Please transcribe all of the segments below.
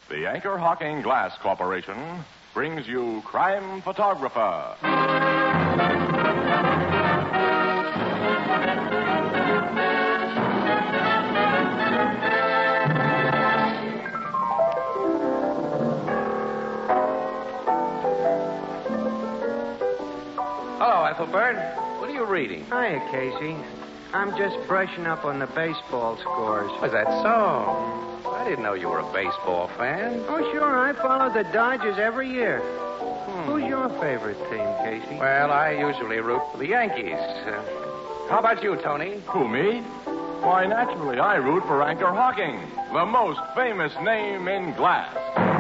The Anchor Hocking Glass Corporation brings you Crime Photographer. Hello, Ethelbert. What are you reading? Hiya, Casey. I'm just brushing up on the baseball scores. Was that so? I didn't know you were a baseball fan. Oh, sure. I follow the Dodgers every year. Who's your favorite team, Casey? Well, I usually root for the Yankees. How about you, Tony? Who, me? Why, naturally, I root for Anchor Hocking, the most famous name in glass.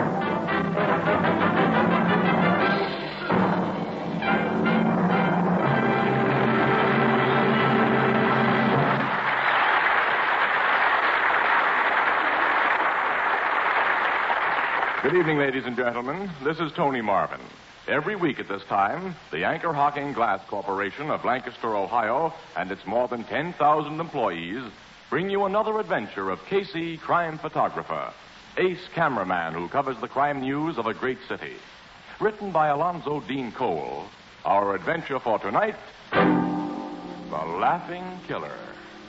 Good evening, ladies and gentlemen. This is Tony Marvin. Every week at this time, the Anchor Hocking Glass Corporation of Lancaster, Ohio, and its more than 10,000 employees bring you another adventure of Casey, crime photographer, ace cameraman who covers the crime news of a great city. Written by Alonzo Dean Cole, our adventure for tonight, The Laughing Killer.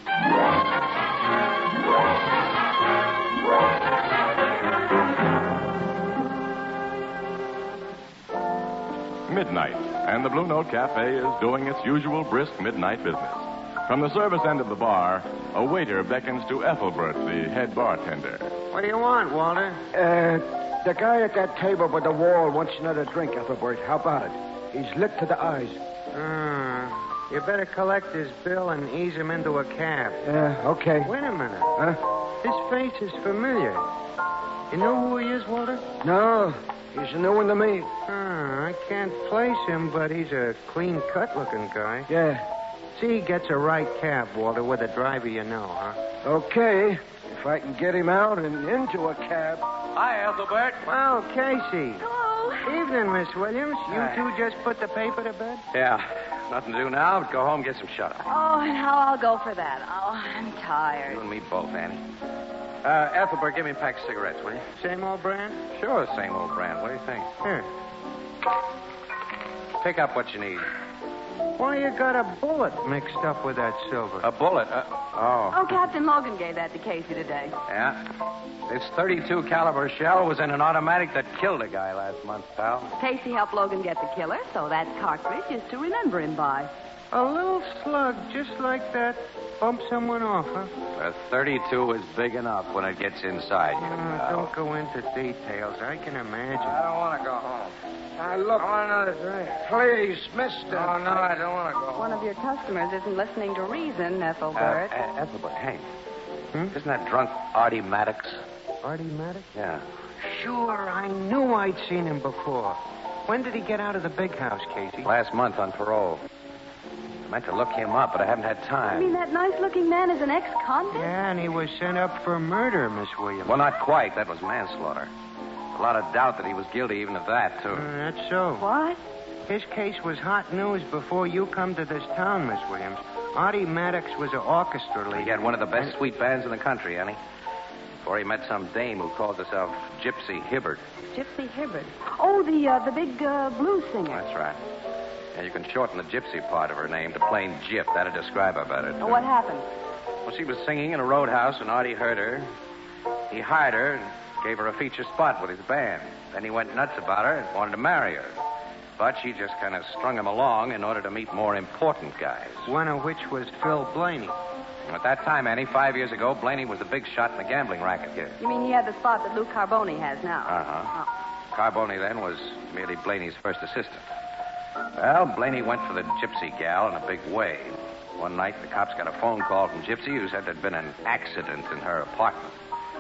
Midnight, and the Blue Note Cafe is doing its usual brisk midnight business. From the service end of the bar, a waiter beckons to Ethelbert, the head bartender. What do you want, Walter? The guy at that table by the wall wants another drink, Ethelbert. How about it? He's lit to the eyes. You better collect his bill and ease him into a cab. Okay. Wait a minute. Huh? His face is familiar. You know who he is, Walter? No, he's a new one to me. I can't place him, but he's a clean-cut looking guy. Yeah. See, he gets a right cab, Walter, with a driver you know, huh? Okay, if I can get him out and into a cab. Hi, Ethelbert. Well, Casey. Hello. Evening, Miss Williams. You Hi. two just put the paper to bed? Yeah, nothing to do now but go home and get some shut-eye. Oh, and how I'll go for that. Oh, I'm tired. You and me both, Annie. Ethelbert, give me a pack of cigarettes, will you? Same old brand? Sure, same old brand. What do you think? Here. Pick up what you need. Why you got a bullet mixed up with that silver? A bullet. Oh. Oh, Captain Logan gave that to Casey today. Yeah. This .32 caliber shell was in an automatic that killed a guy last month, pal. Casey helped Logan get the killer, so that cartridge is to remember him by. A little slug just like that bumped someone off, huh? A .32 is big enough when it gets inside you. pal. Don't go into details. I can imagine. I don't want to go home. Look. I want another drink. Please, mister. Oh, no, I don't want to go home. One of your customers isn't listening to reason, Ethelbert. Ethelbert, hey. Isn't that drunk Artie Maddox? Artie Maddox? Yeah. Sure, I knew I'd seen him before. When did he get out of the big house, Casey? Last month on parole. I meant to look him up, but I haven't had You time. mean that nice-looking man is an ex-convict? Yeah, and he was sent up for murder, Miss Williams. Well, not quite. That was manslaughter. A lot of doubt that he was guilty even of that, too. That's so. What? His case was hot news before you come to this town, Miss Williams. Artie Maddox was an orchestra leader. He had one of the best sweet bands in the country, Annie. Before he met some dame who called herself Gypsy Hibbert. Gypsy Hibbert. Oh, the big blues singer. That's right. And you can shorten the gypsy part of her name to plain Gyp. That'd describe her better. Oh, what happened? Well, she was singing in a roadhouse and Artie heard her. He hired her and gave her a feature spot with his band. Then he went nuts about her and wanted to marry her. But she just kind of strung him along in order to meet more important guys. One of which was Phil Blaney. At that time, Annie, 5 years ago, Blaney was the big shot in the gambling racket here. You mean he had the spot that Lou Carboni has now? Uh-huh. Oh. Carboni then was merely Blaney's first assistant. Well, Blaney went for the gypsy gal in a big way. One night, the cops got a phone call from Gypsy who said there'd been an accident in her apartment.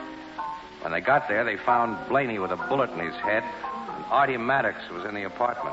When they got there, they found Blaney with a bullet in his head, and Artie Maddox was in the apartment.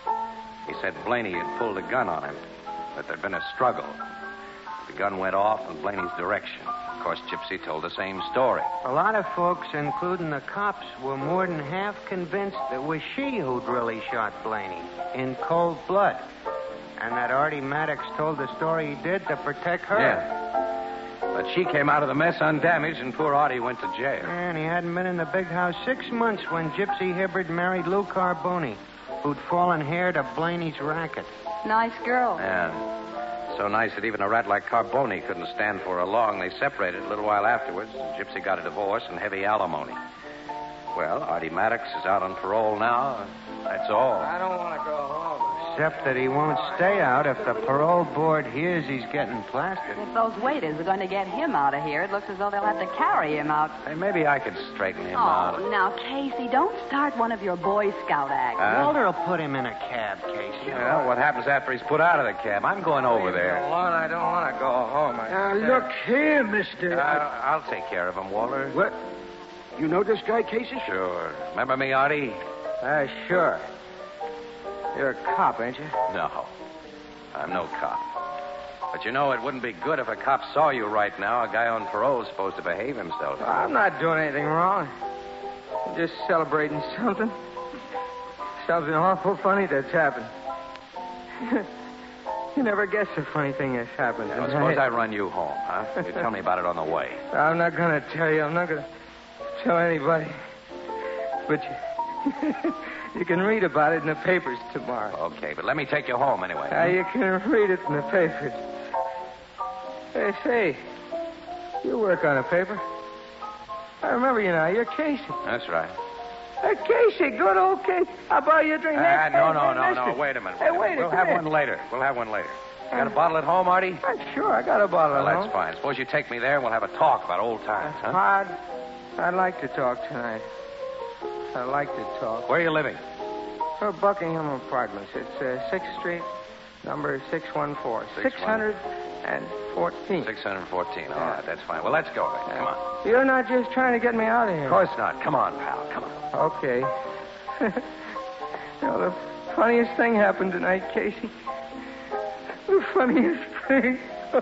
He said Blaney had pulled a gun on him, that there'd been a struggle. The gun went off in Blaney's direction. Of course, Gypsy told the same story. A lot of folks, including the cops, were more than half convinced it was she who'd really shot Blaney in cold blood. And that Artie Maddox told the story he did to protect her. Yeah. But she came out of the mess undamaged, and poor Artie went to jail. And he hadn't been in the big house 6 months when Gypsy Hibbard married Lou Carboni, who'd fallen heir to Blaney's racket. Nice girl. Yeah. So nice that even a rat like Carboni couldn't stand for her long. They separated a little while afterwards. Gypsy got a divorce and heavy alimony. Well, Artie Maddox is out on parole now. That's all. I don't want to go home. Except that he won't stay out if the parole board hears he's getting plastered. If those waiters are going to get him out of here, it looks as though they'll have to carry him out. Hey, maybe I could straighten him Oh, out. now, Casey, don't start one of your Boy Scout acts. Walter will put him in a cab, Casey. Well, what happens after he's put out of the cab? I'm going over there. Lord, I don't want to go home. Now, look here, mister. I'll take care of him, Walter. What? You know this guy, Casey? Sure. Remember me, Artie? Sure. You're a cop, ain't you? No. I'm no cop. But you know, it wouldn't be good if a cop saw you right now. A guy on parole is supposed to behave himself. I'm not doing anything wrong. I'm just celebrating something. Something awful funny that's happened. You never guess a funny thing that's happened. Well, suppose I run you home, huh? You tell me about it on the way. I'm not going to tell you. I'm not going to tell anybody. But you can read about it in the papers tomorrow. Okay, but let me take you home anyway. You can read it in the papers. Hey, say, you work on a paper. I remember you now. You're Casey. That's right. Hey, Casey, good old Casey. I'll buy you a drink. No. Mister. Wait a minute. Hey, wait a We'll have minute. one later. You got a bottle at home, Artie? Sure, I got a bottle Well, at that's home. fine. Suppose you take me there and we'll have a talk about old times, huh? I'd like to talk tonight. I'd like to talk. Where are you living? Buckingham Apartments. It's 6th Street, number 614. 614. 614. All right, that's fine. Well, let's go then. Come on. You're not just trying to get me out of here. Of course not. Come on, pal. Come on. Okay. The funniest thing happened tonight, Casey. The funniest thing.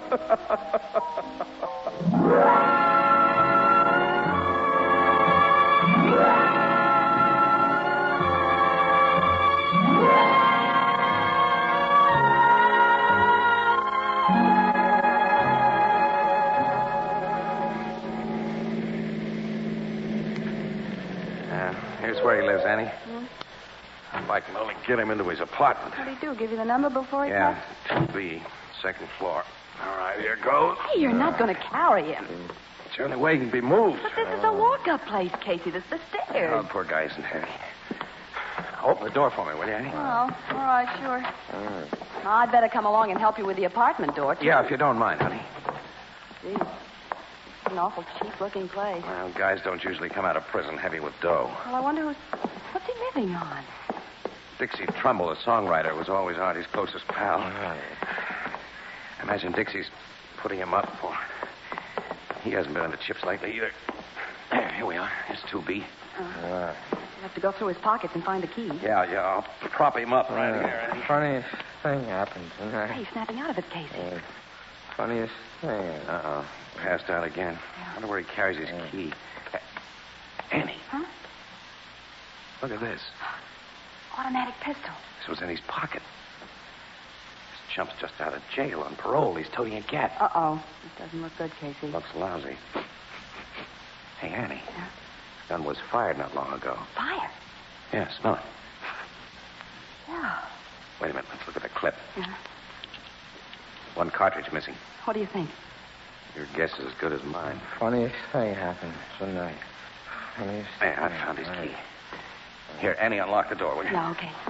Here's where he lives, Annie. If I can only get him into his apartment. What did he do? Give you the number before he Yeah, left? 2B, second floor. All right, here goes. Hey, you're not going to carry him. It's the only way he can be moved. But this is a walk-up place, Casey. This is the stairs. Oh, poor guy isn't heavy. Open the door for me, will you, Annie? Oh, all right, sure. Well, I'd better come along and help you with the apartment door, too. Yeah, if you don't mind, honey. Gee, it's an awful cheap-looking place. Well, guys don't usually come out of prison heavy with dough. Well, I wonder what's he living on? Dixie Trumbull, the songwriter, was always Artie's closest pal. Imagine Dixie's putting him up for. He hasn't been on the chips lately either. Here we are. Here's 2B. You'll have to go through his pockets and find the key. Yeah, I'll prop him up right here. Annie. Funniest thing happened tonight. Hey, snapping out of it, Casey. Funniest thing. Uh-oh. Passed out again. I wonder where he carries his key. Annie. Huh? Look at this. Automatic pistol. This was in his pocket. This chump's just out of jail on parole. He's toting a gat. Uh-oh. This doesn't look good, Casey. Looks lousy. Hey, Annie. Yeah? The gun was fired not long ago. Fire. Yeah, smell it. Yeah. Wait a minute. Let's look at the clip. Yeah. One cartridge missing. What do you think? Your guess is as good as mine. Funniest thing happened tonight. Funniest There, I found his key. Here, Annie, unlock the door, will you? Yeah, okay.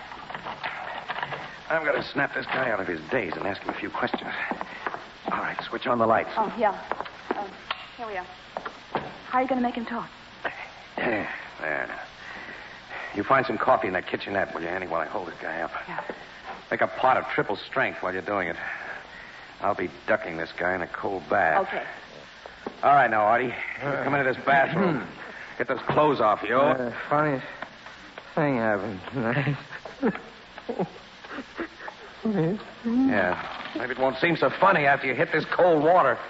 I'm going to snap this guy out of his daze and ask him a few questions. All right, switch on the lights. Oh, yeah. Here we are. How are you going to make him talk? There now. You find some coffee in that kitchenette, will you, Annie, while I hold this guy up? Yeah. Make a pot of triple strength while you're doing it. I'll be ducking this guy in a cold bath. Okay. All right, now, Artie. Come into this bathroom. Get those clothes off you. Funniest thing happened tonight. Yeah. Maybe it won't seem so funny after you hit this cold water.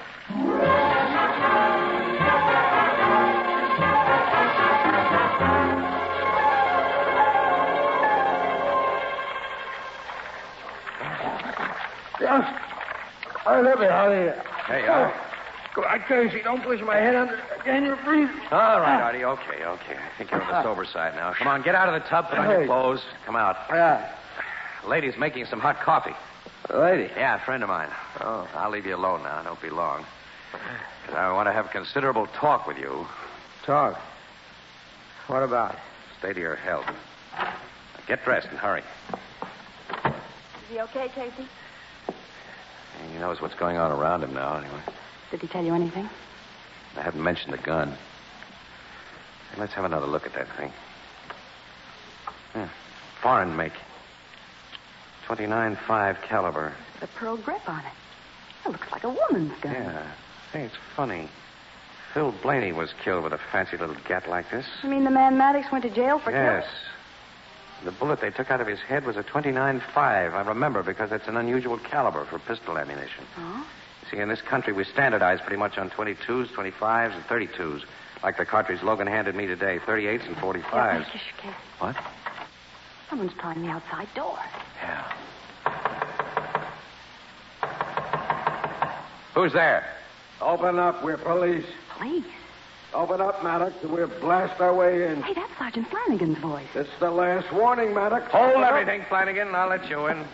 Yes. I live here, honey. Hey, you are. on, Casey. Don't push my head under. Again, you're breathing. All right, Artie. Okay. I think you're on the sober side now. Come on, get out of the tub, put on your clothes. Come out. Yeah. Lady's making some hot coffee. Lady. Yeah, a friend of mine. Oh. I'll leave you alone now. Don't be long. 'Cause I want to have considerable talk with you. Talk. What about? Stay to your health. Now get dressed and hurry. Is he okay, Casey? He knows what's going on around him now, anyway. Did he tell you anything? I haven't mentioned the gun. Hey, let's have another look at that thing. Yeah. Foreign make. 29.5 caliber. The pearl grip on it. It looks like a woman's gun. Yeah. Hey, it's funny. Phil Blaney was killed with a fancy little gat like this. You mean the man Maddox went to jail for Yes. killing? The bullet they took out of his head was a 29.5. I remember because it's an unusual caliber for pistol ammunition. Oh? See, in this country, we standardize pretty much on 22s, 25s, and 32s. Like the cartridge Logan handed me today, 38s and 45s. Yeah, Casey. What? Someone's trying the outside door. Yeah. Who's there? Open up. We're police. Police? Open up, Maddox, and we'll blast our way in. Hey, that's Sergeant Flanagan's voice. It's the last warning, Maddox. Hold Open up. everything, Flanagan. I'll let you in.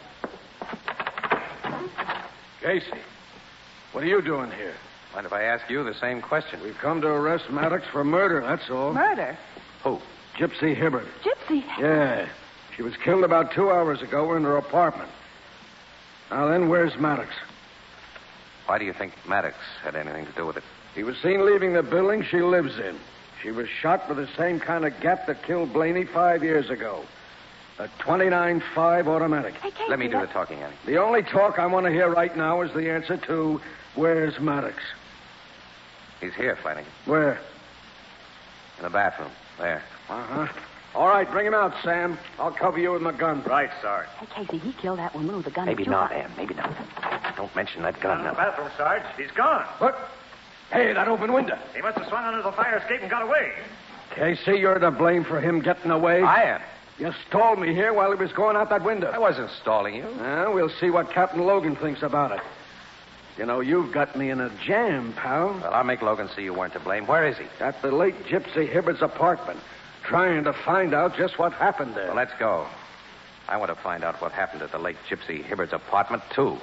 Casey, what are you doing here? Mind if I ask you the same question? We've come to arrest Maddox for murder, that's all. Murder? Who? Gypsy Hibbert. Gypsy? Yeah. She was killed about 2 hours ago in her apartment. Now then, where's Maddox? Why do you think Maddox had anything to do with it? He was seen leaving the building she lives in. She was shot with the same kind of gat that killed Blaney 5 years ago. A 29.5 automatic. Hey, Casey, Let me do the talking, Annie. The only talk I want to hear right now is the answer to where's Maddox? He's here, Flanagan. Where? In the bathroom. There. Uh-huh. All right, bring him out, Sam. I'll cover you with my gun. Right, Sarge. Hey, Casey, he killed that woman with a gun. Maybe that you not, fired. Ann. Maybe not. Don't mention that Down gun in the now. bathroom, Sarge. He's gone. What? Hey, that open window. He must have swung under the fire escape and got away. Casey, you're to blame for him getting away. I am. You stalled me here while he was going out that window. I wasn't stalling you. We'll see what Captain Logan thinks about it. You know, you've got me in a jam, pal. Well, I'll make Logan see you weren't to blame. Where is he? At the late Gypsy Hibbert's apartment, trying to find out just what happened there. Well, let's go. I want to find out what happened at the late Gypsy Hibbert's apartment, too.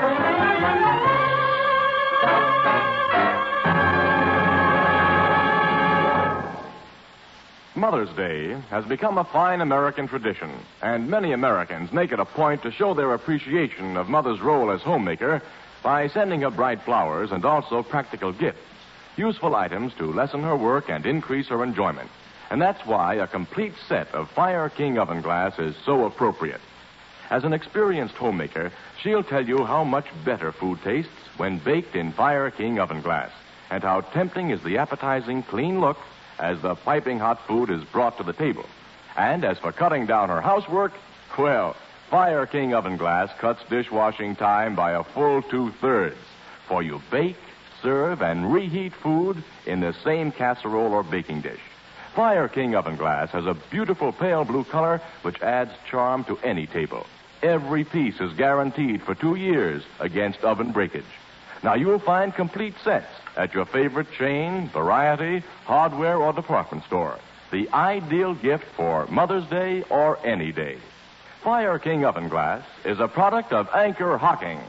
Mother's Day has become a fine American tradition, and many Americans make it a point to show their appreciation of Mother's role as homemaker by sending her bright flowers and also practical gifts, useful items to lessen her work and increase her enjoyment. And that's why a complete set of Fire King oven glass is so appropriate. As an experienced homemaker, she'll tell you how much better food tastes when baked in Fire King oven glass, and how tempting is the appetizing, clean look as the piping hot food is brought to the table. And as for cutting down her housework, well, Fire King oven glass cuts dishwashing time by a full 2/3, for you bake, serve, and reheat food in the same casserole or baking dish. Fire King oven glass has a beautiful pale blue color which adds charm to any table. Every piece is guaranteed for 2 years against oven breakage. Now, you'll find complete sets at your favorite chain, variety, hardware, or department store. The ideal gift for Mother's Day or any day. Fire King oven glass is a product of Anchor Hocking,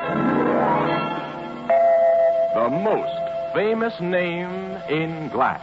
the most famous name in glass.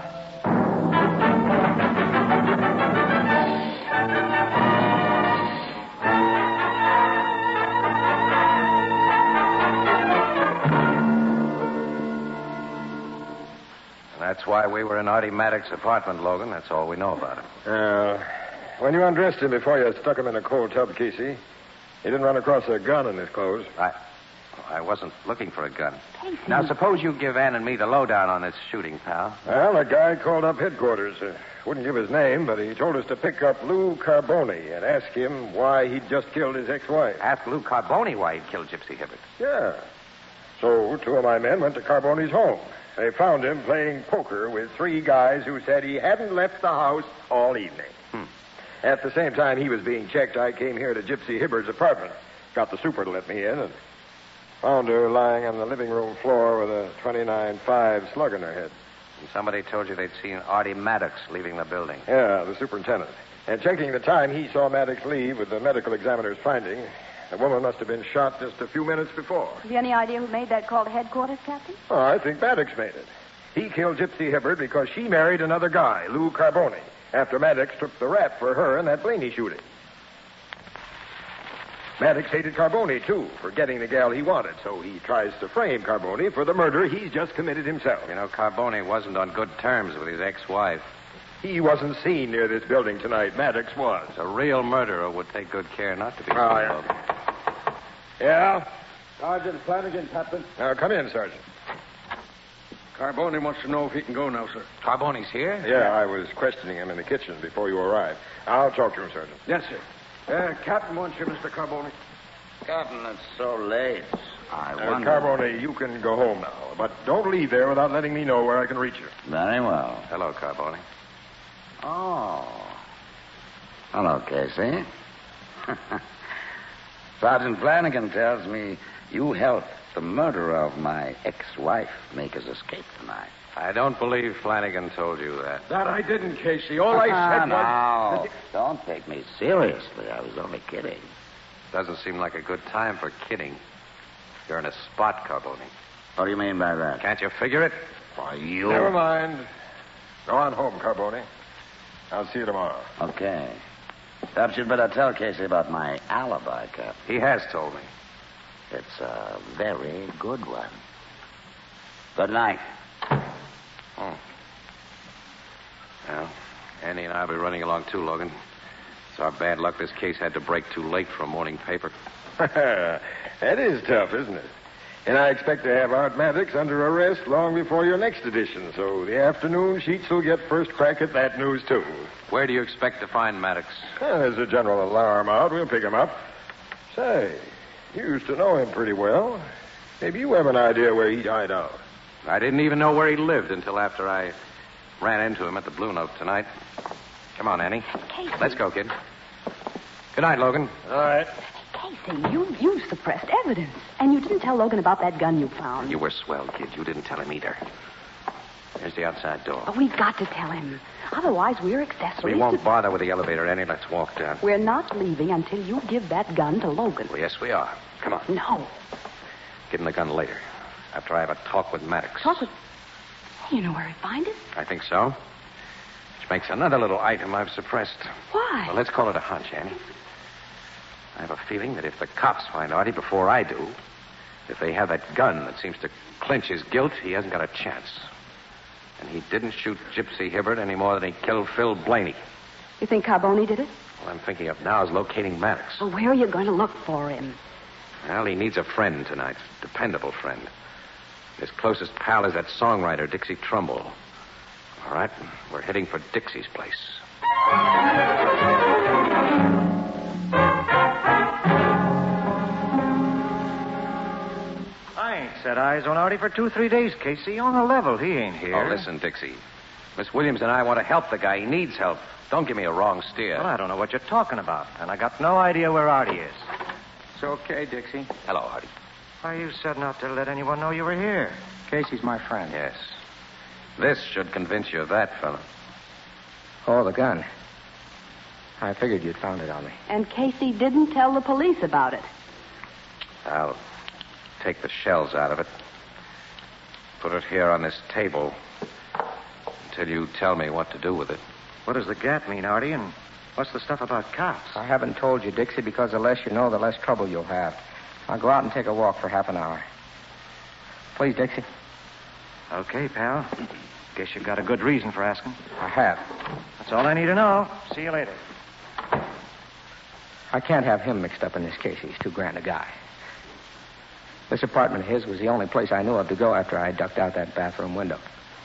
That's why we were in Artie Maddox's apartment, Logan. That's all we know about him. When you undressed him before you stuck him in a cold tub, Casey, he didn't run across a gun in his clothes. I wasn't looking for a gun. Casey. Now, suppose you give Ann and me the lowdown on this shooting, pal. Well, a guy called up headquarters. Wouldn't give his name, but he told us to pick up Lou Carboni and ask him why he'd just killed his ex-wife. Ask Lou Carboni why he'd killed Gypsy Hibbert. Yeah. So 2 of my men went to Carboni's home. They found him playing poker with 3 guys who said he hadn't left the house all evening. At the same time he was being checked, I came here to Gypsy Hibbert's apartment. Got the super to let me in. And Found her lying on the living room floor with a 29.5 slug in her head. And somebody told you they'd seen Artie Maddox leaving the building. Yeah, the superintendent. And checking the time he saw Maddox leave with the medical examiner's finding, the woman must have been shot just a few minutes before. Have you any idea who made that call to headquarters, Captain? Oh, I think Maddox made it. He killed Gypsy Hibbert because she married another guy, Lou Carboni, after Maddox took the rap for her in that Blaney shooting. Maddox hated Carboni, too, for getting the gal he wanted, so he tries to frame Carboni for the murder he's just committed himself. You know, Carboni wasn't on good terms with his ex-wife. He wasn't seen near this building tonight. Maddox was. A real murderer would take good care not to be seen. Yeah? Sergeant Flanagan, Captain. Now, come in, Sergeant. Carboni wants to know if he can go now, sir. Carboni's here? Yeah, I was questioning him in the kitchen before you arrived. I'll talk to him, Sergeant. Yes, sir. Captain wants you, Mr. Carboni. Captain, it's so late. I wonder... Carboni, you can go home now, but don't leave there without letting me know where I can reach you. Very well. Hello, Carboni. Oh. Hello, Casey. Sergeant Flanagan tells me you helped the murderer of my ex-wife make his escape tonight. I don't believe Flanagan told you that. That I didn't, Casey. All I said was... No, don't take me seriously. I was only kidding. Doesn't seem like a good time for kidding. You're in a spot, Carboni. What do you mean by that? Can't you figure it? Why, you... Never mind. Go on home, Carboni. I'll see you tomorrow. Okay. Perhaps you'd better tell Casey about my alibi, Captain. He has told me. It's a very good one. Good night. Oh. Well, Andy and I will be running along too, Logan. It's our bad luck this case had to break too late for a morning paper. That is tough, isn't it? And I expect to have Art Maddox under arrest long before your next edition, so the afternoon sheets will get first crack at that news, too. Where do you expect to find Maddox? There's a general alarm out. We'll pick him up. Say, you used to know him pretty well. Maybe you have an idea where he died out. I didn't even know where he lived until after I ran into him at the Blue Note tonight. Come on, Annie. Casey. Let's go, kid. Good night, Logan. All right. Casey, you suppressed evidence. And you didn't tell Logan about that gun you found. You were swell, kid. You didn't tell him either. Here's the outside door. Oh, we've got to tell him. Otherwise, we're accessories. We won't bother with the elevator, Annie. Let's walk down. We're not leaving until you give that gun to Logan. Well, yes, we are. Come on. No. Give him the gun later, after I have a talk with Maddox. Talk with... You know where he'd find it? I think so. Which makes another little item I've suppressed. Why? Well, let's call it a hunch, Annie. I have a feeling that if the cops find Artie before I do, if they have that gun that seems to clinch his guilt, he hasn't got a chance. And he didn't shoot Gypsy Hibbert any more than he killed Phil Blaney. You think Carboni did it? All I'm thinking of now is locating Maddox. Well, where are you going to look for him? Well, he needs a friend tonight. Dependable friend. His closest pal is that songwriter, Dixie Trumbull. All right, we're heading for Dixie's place. I ain't set eyes on Artie for 2-3 days, Casey. On a level, he ain't here. Oh, listen, Dixie. Miss Williams and I want to help the guy. He needs help. Don't give me a wrong steer. Well, I don't know what you're talking about, and I got no idea where Artie is. It's okay, Dixie. Hello, Artie. Why, you said not to let anyone know you were here. Casey's my friend. Yes. This should convince you of that, fella. Oh, the gun. I figured you'd found it on me. And Casey didn't tell the police about it. I'll take the shells out of it. Put it here on this table until you tell me what to do with it. What does the gap mean, Artie, and what's the stuff about cops? I haven't told you, Dixie, because the less you know, the less trouble you'll have. I'll go out and take a walk for half an hour. Please, Dixie. Okay, pal. Guess you've got a good reason for asking. I have. That's all I need to know. See you later. I can't have him mixed up in this case. He's too grand a guy. This apartment of his was the only place I knew of to go after I ducked out that bathroom window.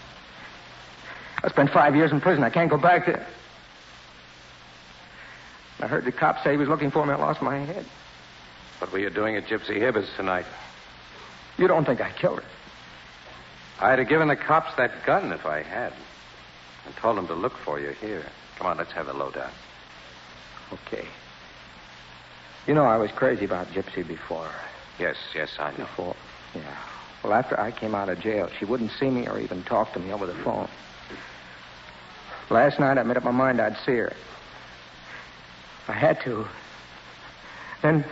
I spent 5 years in prison. I can't go back there. I heard the cops say he was looking for me. I lost my head. What were you doing at Gypsy Hibbert's tonight? You don't think I killed her? I'd have given the cops that gun if I had. And told them to look for you here. Come on, let's have the lowdown. Okay. You know, I was crazy about Gypsy before. Yes, I know. Before. Yeah. Well, after I came out of jail, she wouldn't see me or even talk to me over the phone. Last night, I made up my mind I'd see her. I had to. Then...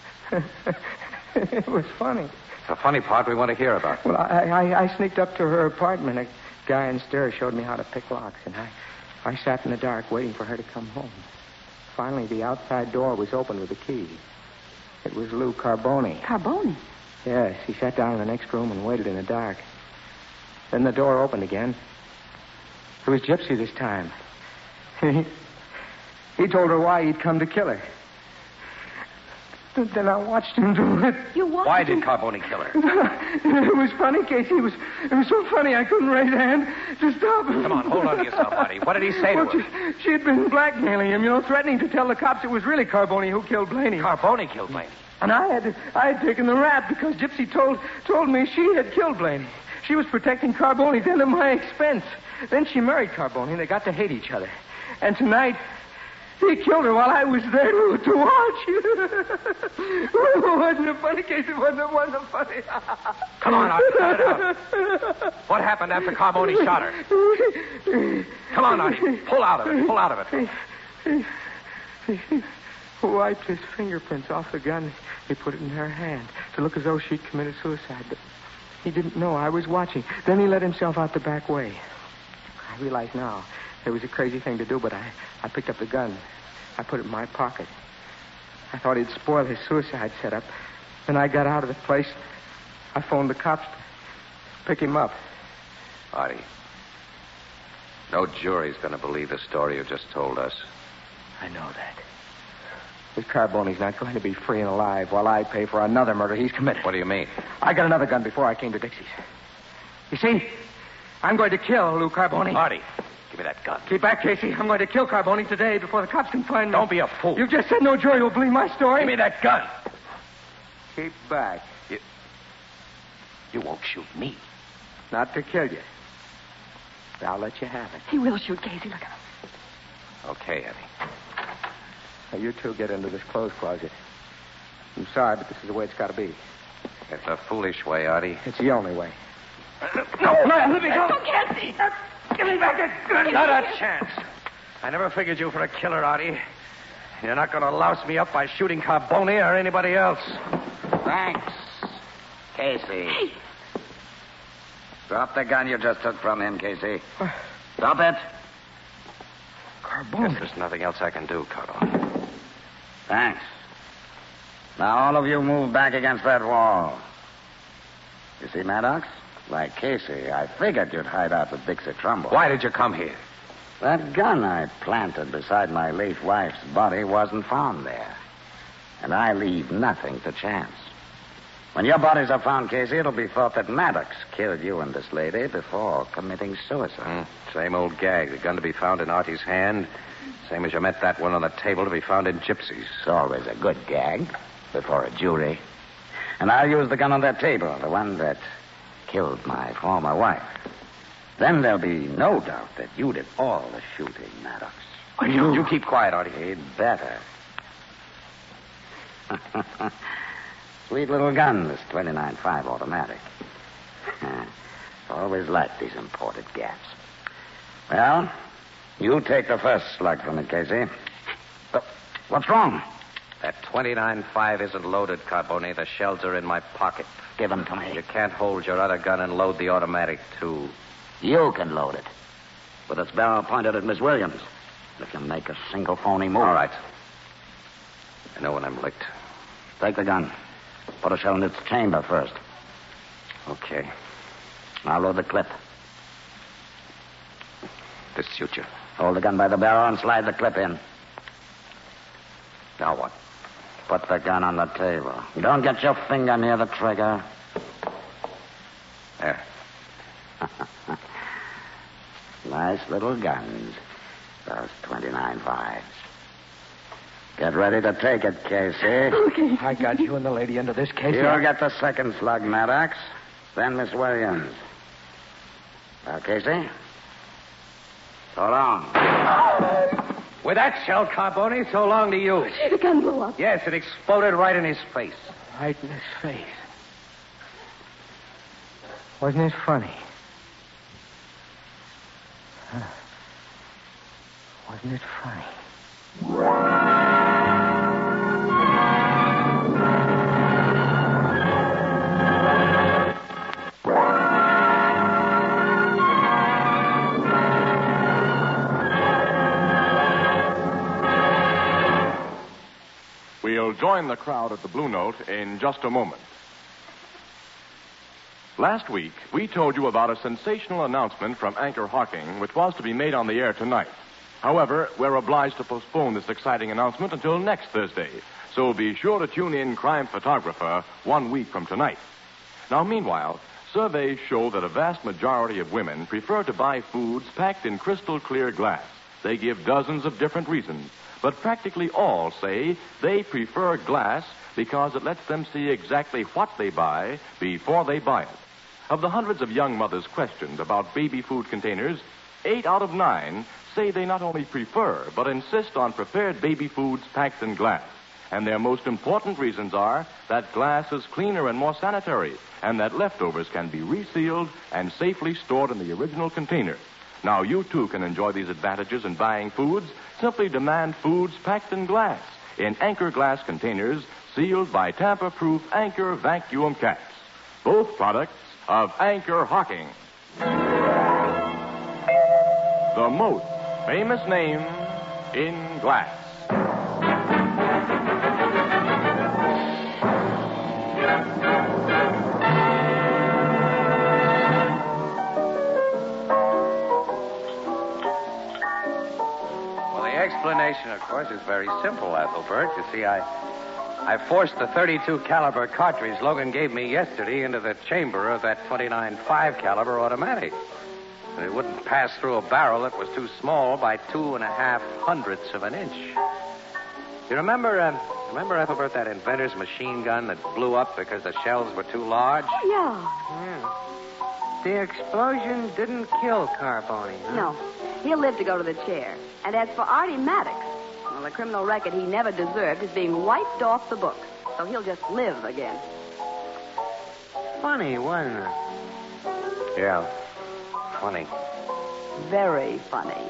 it was funny. The funny part we want to hear about. Well, I sneaked up to her apartment. A guy in stairs showed me how to pick locks, and I sat in the dark waiting for her to come home. Finally, the outside door was opened with a key. It was Lou Carboni. Carboni? Yes, he sat down in the next room and waited in the dark. Then the door opened again. It was Gypsy this time. He told her why he'd come to kill her. Then I watched him do it. You watched Why him? did Carboni kill her? It was funny, Casey. It was so funny I couldn't raise a hand to stop him. Come on, hold on to yourself, Artie. What did he say to her? She had been blackmailing him, threatening to tell the cops it was really Carboni who killed Blaney. Carboni killed Blaney. And I had taken the rap because Gypsy told me she had killed Blaney. She was protecting Carboni then at my expense. Then she married Carboni, and they got to hate each other. And tonight, he killed her while I was there to watch. Wasn't it funny, Casey? Wasn't it funny? Come on, Artie, cut it out. What happened after Carboni shot her? Come on, Artie. Pull out of it. He wiped his fingerprints off the gun. He put it in her hand to look as though she'd committed suicide. But he didn't know I was watching. Then he let himself out the back way. I realize now it was a crazy thing to do, but I picked up the gun. I put it in my pocket. I thought he'd spoil his suicide setup. Then I got out of the place. I phoned the cops to pick him up. Artie, no jury's going to believe the story you just told us. I know that. This Carboni's not going to be free and alive while I pay for another murder he's committed. What do you mean? I got another gun before I came to Dixie's. You see, I'm going to kill Lou Carboni. Artie, give me that gun. Keep back, Casey. I'm going to kill Carboni today before the cops can find me. Don't be a fool. You just said no jury will believe my story. Give me that gun. Keep back. You won't shoot me. Not to kill you. I'll let you have it. He will shoot, Casey. Look at him. Okay, Eddie. Now, you two get into this clothes closet. I'm sorry, but this is the way it's got to be. It's a foolish way, Artie. It's the only way. No, let me go. You can't see. Give me back that gun. Not a chance. I never figured you for a killer, Artie. You're not going to louse me up by shooting Carboni or anybody else. Thanks, Casey. Hey. Drop the gun you just took from him, Casey. Drop it. Carboni. Guess there's nothing else I can do, Cardo. Thanks. Now, all of you move back against that wall. You see, Maddox? Like Casey, I figured you'd hide out with Dixie Trumbull. Why did you come here? That gun I planted beside my late wife's body wasn't found there. And I leave nothing to chance. When your bodies are found, Casey, it'll be thought that Maddox killed you and this lady before committing suicide. Same old gag. The gun to be found in Artie's hand. Same as you met that one on the table to be found in Gypsy's. It's always a good gag before a jury. And I'll use the gun on that table, the one that killed my former wife. Then there'll be no doubt that you did all the shooting, Maddox. You keep quiet, Artie. He'd better. Sweet little gun, this 29.5 automatic. Always liked these imported gaps. Well, you take the first slug from it, Casey. What's wrong? That 29.5 isn't loaded, Carboni. The shells are in my pocket. Give them to me. You can't hold your other gun and load the automatic, too. You can load it. With its barrel pointed at Miss Williams. If you make a single phony move. All right. I know when I'm licked. Take the gun. Put a shell in its chamber first. Okay. I'll load the clip. This suits you. Hold the gun by the barrel and slide the clip in. Now what? Put the gun on the table. Don't get your finger near the trigger. There. Nice little guns. Those 29.5s. Get ready to take it, Casey. Okay. I got you and the lady into this case. You'll get the second slug, Maddox. Then Miss Williams. Now, Casey. So long. With that shell, Carboni, so long to you. The gun blew up. Yes, it exploded right in his face. Right in his face. Wasn't it funny? Huh. Wasn't it funny? We'll join the crowd at the Blue Note in just a moment. Last week, we told you about a sensational announcement from Anchor Hawking, which was to be made on the air tonight. However, we're obliged to postpone this exciting announcement until next Thursday, so be sure to tune in Crime Photographer 1 week from tonight. Now, meanwhile, surveys show that a vast majority of women prefer to buy foods packed in crystal clear glass. They give dozens of different reasons, but practically all say they prefer glass because it lets them see exactly what they buy before they buy it. Of the hundreds of young mothers questioned about baby food containers, 8 out of 9 say they not only prefer, but insist on prepared baby foods packed in glass. And their most important reasons are that glass is cleaner and more sanitary, and that leftovers can be resealed and safely stored in the original container. Now, you too can enjoy these advantages in buying foods. Simply demand foods packed in glass, in Anchor glass containers, sealed by tamper-proof Anchor vacuum caps. Both products of Anchor Hawking. The most famous name in glass. Explanation, of course, is very simple, Ethelbert. You see, I forced the .32 caliber cartridge Logan gave me yesterday into the chamber of that .29.5 caliber automatic. And it wouldn't pass through a barrel that was too small by 2.5 hundredths of an inch. You remember, Ethelbert, that inventor's machine gun that blew up because the shells were too large? Yeah. The explosion didn't kill Carboni, huh? No. He'll live to go to the chair. And as for Artie Maddox, well, the criminal record he never deserved is being wiped off the books. So he'll just live again. Funny, wasn't it? Yeah. Funny. Very funny.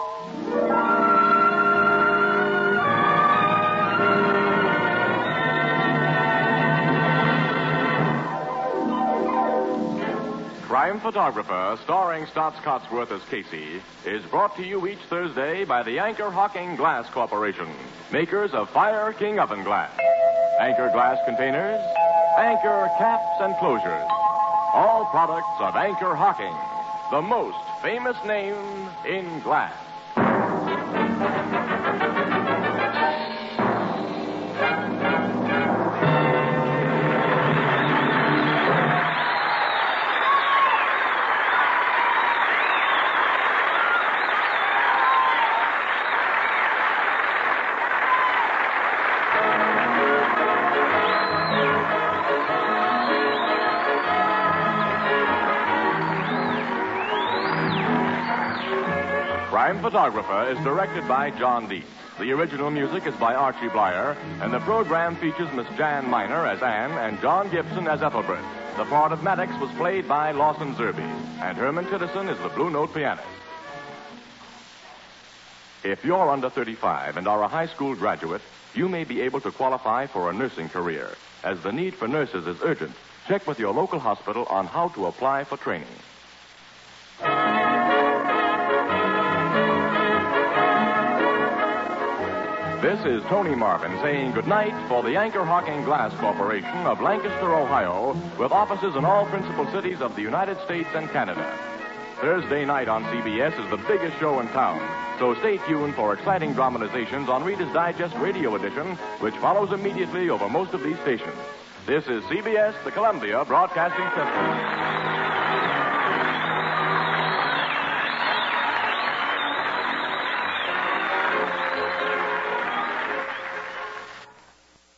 Crime Photographer, starring Stotts Cotsworth as Casey, is brought to you each Thursday by the Anchor Hawking Glass Corporation, makers of Fire King Oven Glass, Anchor glass containers, Anchor caps and closures. All products of Anchor Hawking, the most famous name in glass. Crime Photographer is directed by John Dietz. The original music is by Archie Blyer, and the program features Miss Jan Miner as Anne and John Gibson as Ethelbert. The part of Maddox was played by Lawson Zerby, and Herman Tittison is the Blue Note pianist. If you're under 35 and are a high school graduate, you may be able to qualify for a nursing career. As the need for nurses is urgent, check with your local hospital on how to apply for training. This is Tony Marvin saying goodnight for the Anchor Hawking Glass Corporation of Lancaster, Ohio, with offices in all principal cities of the United States and Canada. Thursday night on CBS is the biggest show in town, so stay tuned for exciting dramatizations on Reader's Digest Radio Edition, which follows immediately over most of these stations. This is CBS, the Columbia Broadcasting System.